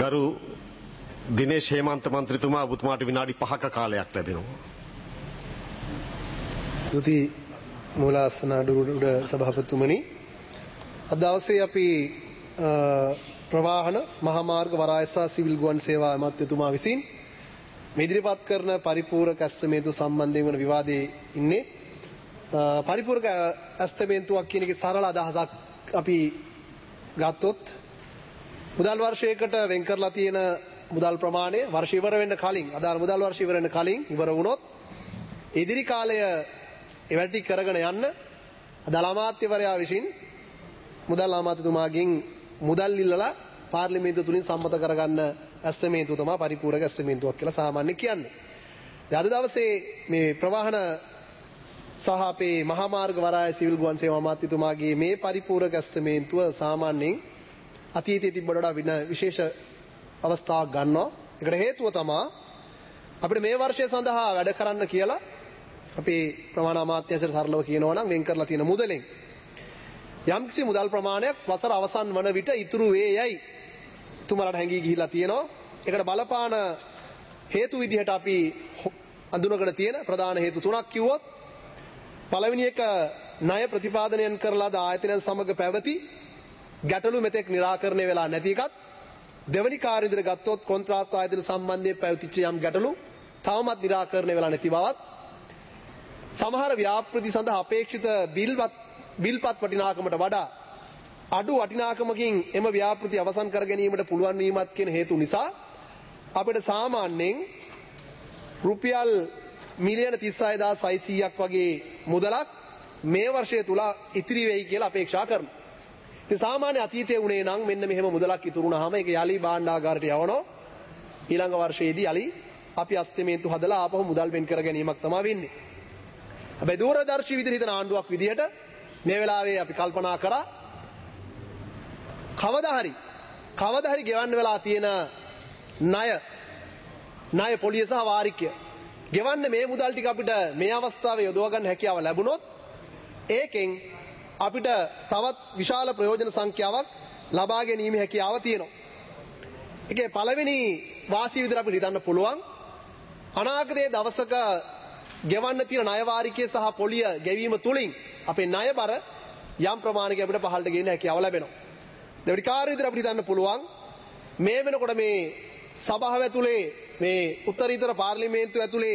ගරු දිනේෂ් හේමන්ත මන්ත්‍රීතුමා ඔබතුමාට විනාඩි 5ක කාලයක් ලැබෙනවා. තුති මූලාසන අඩුරුඩ සභාපතිතුමනි, අද දවසේ අපි ප්‍රවාහන මහාමාර්ග වරායසා සිවිල් ගුවන් සේවා අමාත්‍යතුමා විසින් ඉදිරිපත් කරන පරිපූර්ණක ඇස්තමේන්තුව සම්බන්ධයෙන් වන විවාදයේ ඉන්නේ. පරිපූර්ණක ඇස්තමේන්තුවක් කියන එකේ සරල අදහසක් අපි ගත්තොත් මුදල් වර්ෂයකට වෙන් කරලා තියෙන මුදල් ප්‍රමාණය වර්ෂ ඉවර වෙන්න කලින්, අදාළ මුදල් වර්ෂ ඉවර වෙන්න කලින් ඉවර වුණොත් ඉදිරි කාලය එවැටි කරගෙන යන්න අදාළ අමාත්‍යවරයා විසින් මුදල් අමාත්‍යතුමාගෙන් මුදල් ඉල්ලලා පාර්ලිමේන්තුව තුලින් සම්මත කරගන්න ඇස්තමේන්තුව තමයි පරිපූර්ණක ඇස්තමේන්තුවක් කියලා සාමාන්‍ය කියන්නේ. අද දවසේ මේ ප්‍රවාහන සහ අපේ මහා මාර්ග වරාය සිවිල් ගුවන් සේවා අමාත්‍යතුමාගේ මේ පරිපූර්ණක ඇස්තමේන්තුව සාමාන්‍යයෙන් අතීතයේ තිබ්බට වඩා වෙන විශේෂ අවස්ථාවක් ගන්නවා. ඒකට හේතුව තමයි අපිට මේ වර්ෂය සඳහා වැඩ කරන්න කියලා අපේ ප්‍රමාණ අමාත්‍යාංශයට සරලව කියනවා නම් වෙන් කරලා තියෙන මුදලෙන් යම්කිසි මුදල් ප්‍රමාණයක් වසර අවසන් වන විට ඉතුරු වේයයි තුමාලට හැංගී ගිහිලා තියෙනවා. ඒකට බලපාන හේතු විදිහට අපි අඳුනගෙන තියෙන ප්‍රධාන හේතු තුනක් කිව්වොත්, පළවෙනි එක ණය ප්‍රතිපාදනයන් කරලාද ආයතනයන් සමග පැවති ගැටලු මෙතෙක් निराකරණය වෙලා නැති එකත්. දෙවැනි කාර්ය විදිහට ගත්තොත් කොන්ත්‍රාත් ආයතන සම්බන්ධයෙන් පැවතිච්ච යම් ගැටලු තවමත් निराකරණය වෙලා නැති බවත්. සමහර ව්‍යාපෘති සඳහා අපේක්ෂිත බිල්පත් වටිනාකමට වඩා අඩු වටිනාකමකින් එම ව්‍යාපෘති අවසන් කර ගැනීමට පුළුවන් වීමත් කියන හේතු නිසා අපිට සාමාන්‍යයෙන් රුපියල් මිලියන 36600ක් වගේ මුදලක් මේ වර්ෂය තුල ඉතිරි වෙයි කියලා අපේක්ෂා කරනවා. ඉතින් සාමාන්‍ය අතීතයේ උනේ නම් මෙන්න මෙහෙම මුදලක් ඉතුරු වුණාම ඒක යලි භාණ්ඩාගාරයට යවනවා. ඊළඟ වර්ෂයේදී යලි අපි අස්තමේන්තු හදලා ආපහු මුදල් වෙන් කර ගැනීමක් තමයි වෙන්නේ. හැබැයි දූරදර්ශී විදිහට හිතන ආණ්ඩුවක් විදිහට මේ වෙලාවේ අපි කල්පනා කරා කවදා හරි ගෙවන්න වෙලා තියෙන ණය පොලිය සහ වාරිකය ගෙවන්න මේ මුදල් ටික අපිට මේ අවස්ථාවේ යොදව ගන්න හැකියාව ලැබුණොත් ඒකෙන් අපිට තවත් විශාල ප්‍රයෝජන සංඛ්‍යාවක් ලබා ගැනීම හැකියාව තියෙනවා. ඒකේ පළවෙනි වාසිය විදිහට අපිට හිතන්න පුළුවන් අනාගතයේ දවසක ගෙවන්න තියෙන ණය වාරිකය සහ පොලිය ගෙවීම තුලින් අපේ ණය බර යම් ප්‍රමාණයක අපිට පහළට ගෙන්න හැකියාව ලැබෙනවා. දෙවනි කාර්ය විදිහට අපිට හිතන්න පුළුවන් මේ වෙනකොට මේ සභාව ඇතුලේ මේ උත්තරීතර පාර්ලිමේන්තුව ඇතුලේ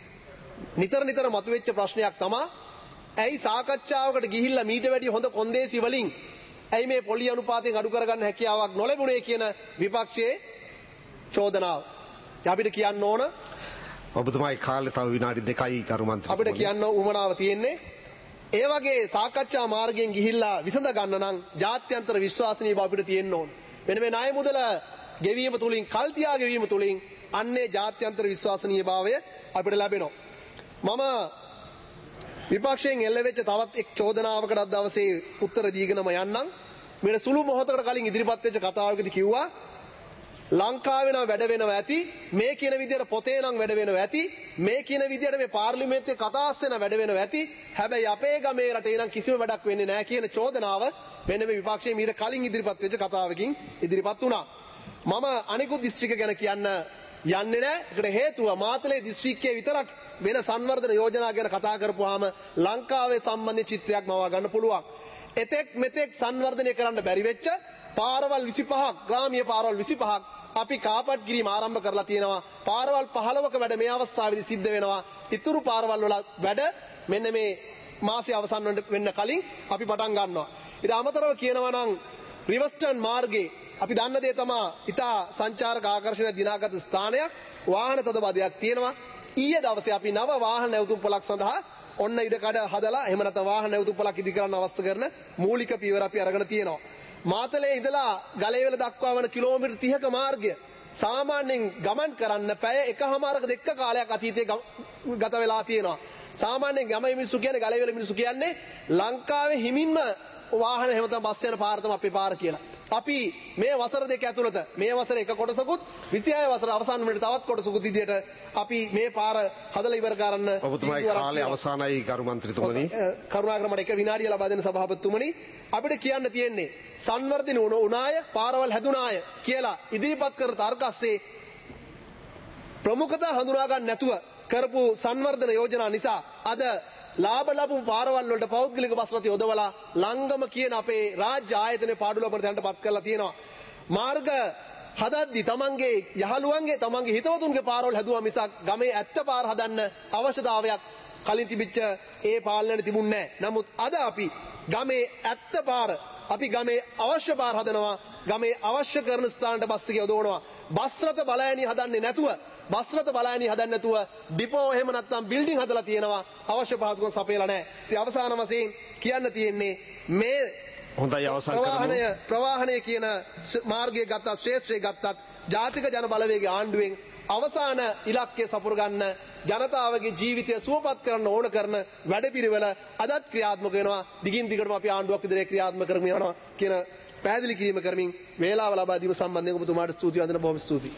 නිතර මතුවෙච්ච ප්‍රශ්නයක් තමයි ඇයි සාකච්ඡාවකට ගිහිල්ලා මීට වැඩිය හොඳ කොන්දේසි වලින් ඇයි මේ පොලිය අනුපාතයෙන් අඩු කරගන්න හැකියාවක් නොලැබුණේ කියන විපක්ෂයේ චෝදනාව. අපිට කියන්න ඕන ඔබතුමායි කාලේ තව විනාඩි 2යි කරු මන්ත්‍රී. අපිට කියන්න උවමනාව තියෙන්නේ ඒ වගේ සාකච්ඡා මාර්ගයෙන් ගිහිල්ලා විසඳ ගන්න නම් ජාත්‍යන්තර විශ්වාසනීය බව අපිට තියෙන්න ඕන. මෙන්න මේ ණය මුදල ගෙවීම තුලින්, කල් තියා ගෙවීම තුලින් අන්නේ ජාත්‍යන්තර විශ්වාසනීය භාවය අපිට ලැබෙනවා. මම විපක්ෂයෙන් එල්ලවෙච්ච තවත් එක් චෝදනාවකට අද දවසේ උත්තර දීගෙනම යන්නම්. මෙන්න සුළු මොහොතකට කලින් ඉදිරිපත් වෙච්ච කතාවකදී කිව්වා ලංකාවේ නම් වැඩ වෙනවා ඇති, මේ කියන විදිහට පොතේ නම් වැඩ වෙනවා ඇති, මේ කියන විදිහට මේ පාර්ලිමේන්තුවේ කතා අස්සෙන වැඩ වෙනවා ඇති, හැබැයි අපේ ගමේ රටේ නම් කිසිම වැඩක් වෙන්නේ නැහැ කියන චෝදනාව මෙන්න මේ විපක්ෂයේ මීට කලින් ඉදිරිපත් වෙච්ච කතාවකින් ඉදිරිපත් වුණා. මම අනිකුත් දිස්ත්‍රික්ක ගැන කියන්න යන්නේ නැහැ. ඒකට හේතුව මාතලේ දිස්ත්‍රික්කයේ විතරක් වෙන සංවර්ධන යෝජනා ගැන කතා කරපුවාම ලංකාවේ සම්බන්ධ චිත්‍රයක් මවා ගන්න පුළුවන්. එතෙක් මෙතෙක් සංවර්ධනය කරන්න බැරි වෙච්ච පාරවල් 25ක්, ග්‍රාමීය පාරවල් 25ක් අපි කාපට් කිරීම ආරම්භ කරලා තියෙනවා. පාරවල් 15ක වැඩ මේ අවස්ථාවේදී සිද්ධ වෙනවා. ඉතුරු පාරවල් වල වැඩ මෙන්න මේ මාසයේ අවසන් වෙන්න කලින් අපි පටන් ගන්නවා. ඊට අමතරව කියනවා නම් රිවර්ස්ටර්න් මාර්ගයේ අපි දන්න දේ තමයි ඉතා සංචාරක ආකර්ෂණ දිනාගත ස්ථානයක්, වාහන තදබදයක් තියෙනවා. ඊයේ දවසේ අපි නව වාහන නැවතුම් පොලක් සඳහා ඔන්න ඉඩකඩ හදලා එහෙම නැත්නම් වාහන නැවතුම් පොලක් ඉදි කරන්න අවශ්‍ය කරන මූලික පියවර අපි අරගෙන තියෙනවා. මාතලේ ඉඳලා ගලේවල දක්වා වන කිලෝමීටර් 30ක මාර්ගය සාමාන්‍යයෙන් ගමන් කරන්න පැය එකහමාරක දෙක කාලයක් අතීතයේ ගත වෙලා තියෙනවා. සාමාන්‍යයෙන් ගමේ මිනිස්සු කියන්නේ, ගලේවල මිනිස්සු කියන්නේ ලංකාවේ හිමින්ම වාහන එහෙම තමයි බස් යන පාර තමයි අපේ පාර කියලා. අපි මේ වසර දෙක ඇතුළත මේ වසර එක කොටසකුත් 26 වසර අවසන් වෙනට තවත් කොටසකුත් විදියට අපි මේ පාර හදලා ඉවර කරන්න ඔබතුමායි කාලේ අවසానයි ගරු මන්ත්‍රීතුමනි. කරුණාකර මට එක විනාඩිය ලබා දෙන්න සභාපතිතුමනි. අපිට කියන්න තියෙන්නේ සංවර්ධන උනාය පාරවල් හැදුනාය කියලා ඉදිරිපත් කර තර්කස්සේ ප්‍රමුඛතා හඳුනා ගන්න නැතුව කරපු සංවර්ධන යෝජනා නිසා අද ලාභ ලැබු පාරවල් වලට පෞද්ගලික බස් රථ යොදවලා ලංගම කියන අපේ රාජ්‍ය ආයතනයේ පාඩු ලබන තැනටපත් කරලා තියෙනවා. මාර්ග හදද්දි තමන්ගේ යහළුවන්ගේ තමන්ගේ හිතවතුන්ගේ පාරවල් හැදුවා මිසක් ගමේ ඇත්ත පාර හදන්න අවශ්‍යතාවයක් කලින් තිබිච්ච ඒ පාලනයේ තිබුණේ නැහැ. නමුත් අද අපි ගමේ ඇත්ත පාර අපි ගමේ අවශ්‍ය පාර හදනවා. ගමේ අවශ්‍ය කරන ස්ථානට බස් එක යොදවනවා. බස් රථ බලයණි හදන්නේ නැතුව බස් රථ බලයණි හදන්නේ නැතුව ඩිපෝ එහෙම නැත්නම් බිල්ඩින් හදලා තියෙනවා. අවශ්‍ය පහසුකම් සපයලා නැහැ. ඉතින් අවසාන වශයෙන් කියන්න තියෙන්නේ මේ හොඳයි අවසන් කරමු. ප්‍රවාහනය කියන මාර්ගය ගත්තත් ශ්‍රේෂ්ඨය ගත්තත් ජාතික ජන බලවේගයේ ආණ්ඩුවෙන් අවසාන ඉලක්කය සපුර ගන්න ජනතාවගේ ජීවිතය සුවපත් කරන්න ඕන කරන වැඩපිළිවෙල අදත් ක්‍රියාත්මක වෙනවා. දිගින් දිගටම අපි ආණ්ඩුවක් විදිහට ක්‍රියාත්මක කරමින් යනවා කියන පැහැදිලි කිරීම කරමින් වේලාව ලබා දීම සම්බන්ධයෙන් ඔබතුමාට ස්තුති වන්දන බොහොම ස්තුතියි.